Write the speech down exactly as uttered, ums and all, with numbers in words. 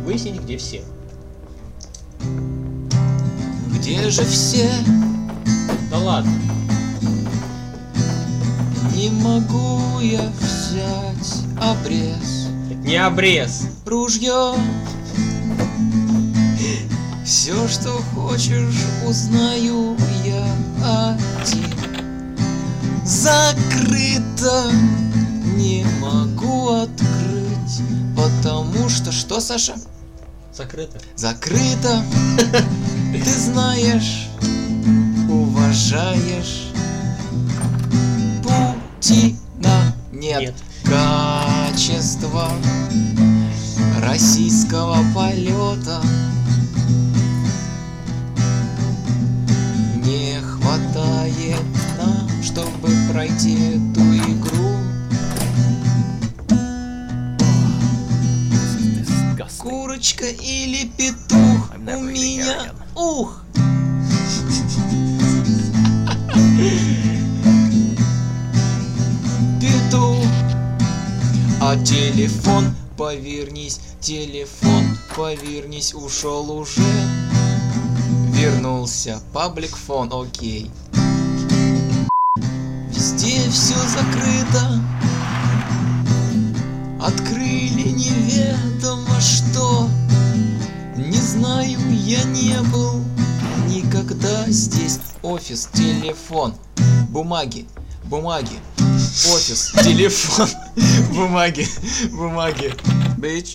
выяснить, где все. Где же все? Да ладно. Не могу я взять обрез. Это не обрез. Ружье. Все, что хочешь, узнаю я один. Закрыто. Не могу открыть, потому что... Что, Саша? Закрыто. Закрыто. Ты знаешь, уважаешь Путина. Нет, Нет. качества российского полета не хватает нам, чтобы пройти эту игру. Курочка или петух у меня ух. Петух. А телефон, повернись, телефон, повернись, ушел уже. Вернулся, паблик фон, окей. Везде все закрыто. Открыли неведомо что. Не знаю, я не был никогда здесь. Офис, телефон, бумаги, бумаги. Офис, телефон, бумаги, бумаги. Бич.